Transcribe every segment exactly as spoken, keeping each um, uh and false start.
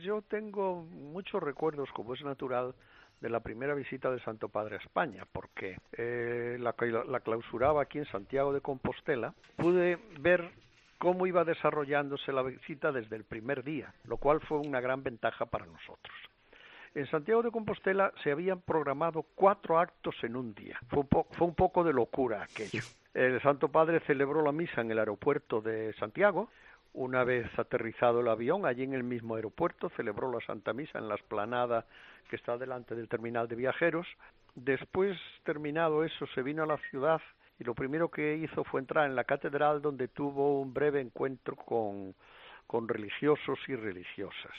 Yo tengo muchos recuerdos, como es natural, de la primera visita del Santo Padre a España, porque eh, la, la clausuraba aquí en Santiago de Compostela. Pude ver cómo iba desarrollándose la visita desde el primer día, lo cual fue una gran ventaja para nosotros. En Santiago de Compostela se habían programado cuatro actos en un día. Fue un, po- fue un poco de locura aquello. El Santo Padre celebró la misa en el aeropuerto de Santiago. Una vez aterrizado el avión, allí en el mismo aeropuerto, celebró la Santa Misa en la explanada que está delante del terminal de viajeros. Después, terminado eso, se vino a la ciudad y lo primero que hizo fue entrar en la catedral, donde tuvo un breve encuentro con, con religiosos y religiosas.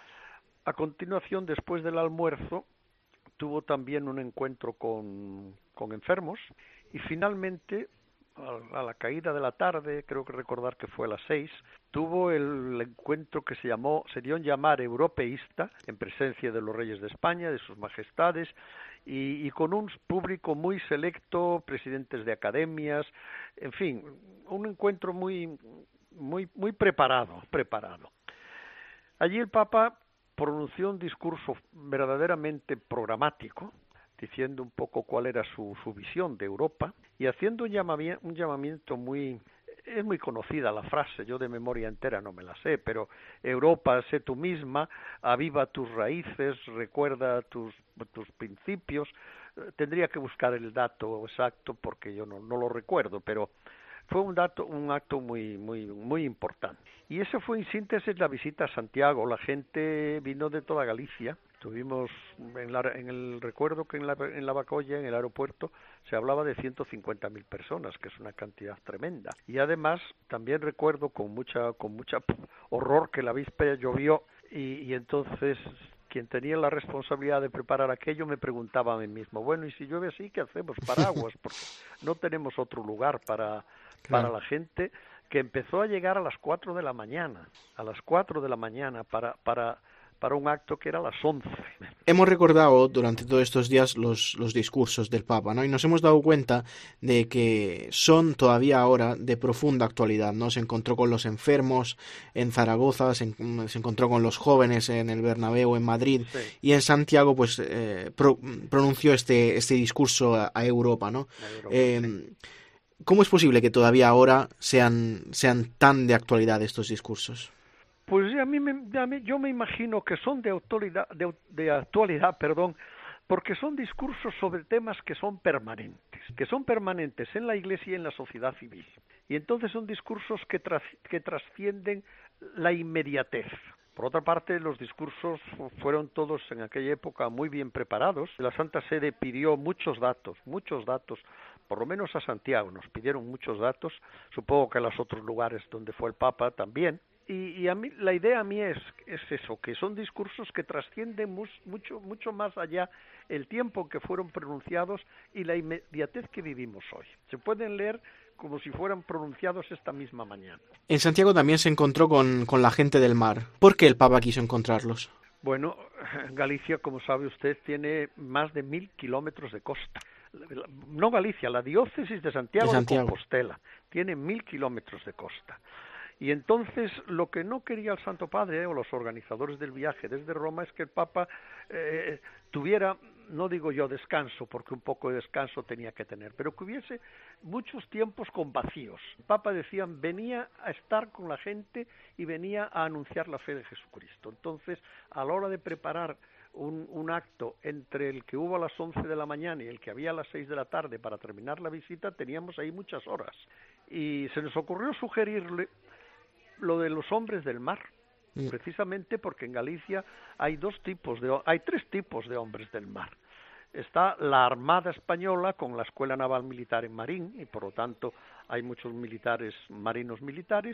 A continuación, después del almuerzo, tuvo también un encuentro con, con enfermos y finalmente, a la caída de la tarde, creo que recordar que fue a las seis, tuvo el encuentro que se llamó, se dio en llamar europeísta, en presencia de los reyes de España, de sus majestades, y, y con un público muy selecto, presidentes de academias, en fin, un encuentro muy, muy, muy preparado, preparado. Allí el Papa pronunció un discurso verdaderamente programático, diciendo un poco cuál era su, su visión de Europa y haciendo un llamamiento, un llamamiento muy... Es muy conocida la frase, yo de memoria entera no me la sé, pero Europa, sé tú misma, aviva tus raíces, recuerda tus, tus principios. Tendría que buscar el dato exacto porque yo no, no lo recuerdo, pero fue un dato, un acto muy, muy, muy importante. Y ese fue en síntesis la visita a Santiago. La gente vino de toda Galicia. Tuvimos, en, la, en el recuerdo que en la, en la Bacolla, en el aeropuerto, se hablaba de ciento cincuenta mil personas, que es una cantidad tremenda. Y además, también recuerdo con mucha, con mucha horror que la víspera llovió y, y entonces quien tenía la responsabilidad de preparar aquello me preguntaba a mí mismo, bueno, y si llueve así, ¿qué hacemos? Paraguas, porque no tenemos otro lugar para, para la gente, que empezó a llegar a las cuatro de la mañana, a las cuatro de la mañana para... para para un acto que era a las once. Hemos recordado durante todos estos días los, los discursos del Papa, ¿no? Y nos hemos dado cuenta de que son todavía ahora de profunda actualidad, ¿no? Se encontró con los enfermos en Zaragoza, se, se encontró con los jóvenes en el Bernabéu en Madrid, sí. Y en Santiago pues eh, pro, pronunció este, este discurso a, a Europa, ¿no? A Europa, eh, sí. ¿Cómo es posible que todavía ahora sean, sean tan de actualidad estos discursos? Pues a mí, me, a mí yo me imagino que son de actualidad, de, de actualidad, perdón, porque son discursos sobre temas que son permanentes, que son permanentes en la Iglesia y en la sociedad civil. Y entonces son discursos que, tras, que trascienden la inmediatez. Por otra parte, los discursos fueron todos en aquella época muy bien preparados. La Santa Sede pidió muchos datos, muchos datos, por lo menos a Santiago nos pidieron muchos datos, supongo que a los otros lugares donde fue el Papa también. Y, y a mí, la idea a mí es, es eso, que son discursos que trascienden mus, mucho, mucho más allá el tiempo en que fueron pronunciados y la inmediatez que vivimos hoy. Se pueden leer como si fueran pronunciados esta misma mañana. En Santiago también se encontró con, con la gente del mar. ¿Por qué el Papa quiso encontrarlos? Bueno, Galicia, como sabe usted, tiene más de mil kilómetros de costa. No Galicia, la diócesis de Santiago de, Santiago. de Compostela tiene mil kilómetros de costa. Y entonces lo que no quería el Santo Padre o los organizadores del viaje desde Roma es que el Papa eh, tuviera, no digo yo descanso, porque un poco de descanso tenía que tener, pero que hubiese muchos tiempos con vacíos. El Papa, decían, venía a estar con la gente y venía a anunciar la fe de Jesucristo. Entonces, a la hora de preparar un, un acto entre el que hubo a las once de la mañana y el que había a las seis de la tarde para terminar la visita, teníamos ahí muchas horas. Y se nos ocurrió sugerirle lo de los hombres del mar, precisamente porque en Galicia hay dos tipos de, hay tres tipos de hombres del mar. Está la Armada Española con la Escuela Naval Militar en Marín, y por lo tanto hay muchos militares, marinos militares,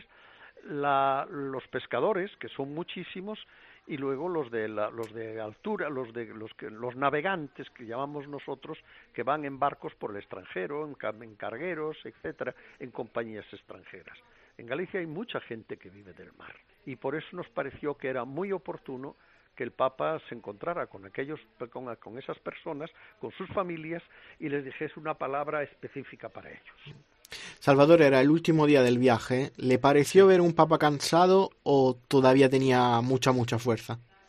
la, los pescadores, que son muchísimos, y luego los de la, los de altura, los de los que los navegantes que llamamos nosotros, que van en barcos por el extranjero, en, en cargueros, etcétera, en compañías extranjeras. En Galicia hay mucha gente que vive del mar y por eso nos pareció que era muy oportuno que el Papa se encontrara con aquellos, con, con esas personas, con sus familias y les dijese una palabra específica para ellos. Salvador, era el último día del viaje. ¿Le pareció ver un Papa cansado o todavía tenía mucha, mucha fuerza?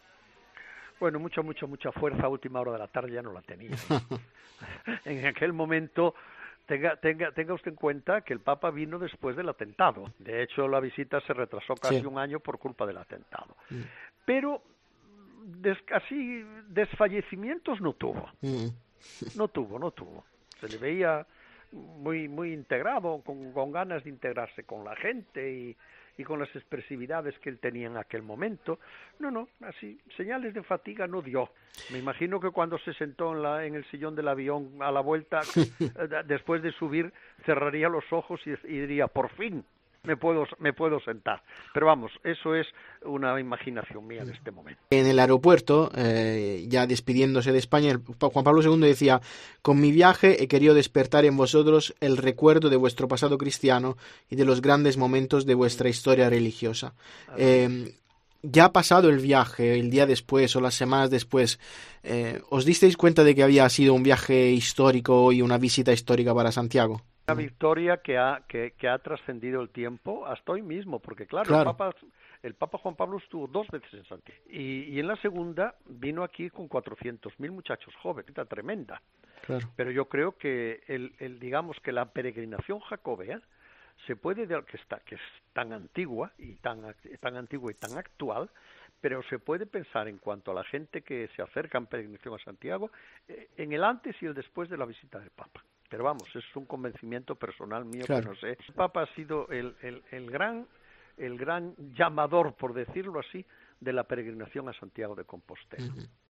Bueno, mucha, mucha, mucha fuerza a última hora de la tarde ya no la tenía. En aquel momento, tenga, tenga, tenga usted en cuenta que el Papa vino después del atentado. De hecho, la visita se retrasó casi Sí. un año por culpa del atentado. Mm. Pero des, así desfallecimientos no tuvo. Mm. No tuvo, no tuvo. Se le veía muy muy integrado, con, con ganas de integrarse con la gente y, y con las expresividades que él tenía en aquel momento. No, no, así, señales de fatiga no dio. Me imagino que cuando se sentó en, la, en el sillón del avión a la vuelta, después de subir, cerraría los ojos y, y diría, por fin, me puedo me puedo sentar. Pero vamos, eso es una imaginación mía en este momento. En el aeropuerto, eh, ya despidiéndose de España, el, Juan Pablo segundo decía: con mi viaje he querido despertar en vosotros el recuerdo de vuestro pasado cristiano y de los grandes momentos de vuestra historia religiosa. Eh, ya ha pasado el viaje, el día después o las semanas después, eh, ¿os disteis cuenta de que había sido un viaje histórico y una visita histórica para Santiago? Una victoria que ha que, que ha trascendido el tiempo hasta hoy mismo, porque claro, Claro. El, Papa, el Papa Juan Pablo estuvo dos veces en Santiago y, y en la segunda vino aquí con cuatrocientos mil muchachos jóvenes, está tremenda. Claro. Pero yo creo que el, el digamos que la peregrinación jacobea se puede de, que está que es tan antigua y tan tan antigua y tan actual, pero se puede pensar en cuanto a la gente que se acerca en peregrinación a Santiago eh, en el antes y el después de la visita del Papa. Pero vamos, es un convencimiento personal mío, claro, que no sé. El Papa ha sido el, el, el gran el gran llamador, por decirlo así, de la peregrinación a Santiago de Compostela. Uh-huh.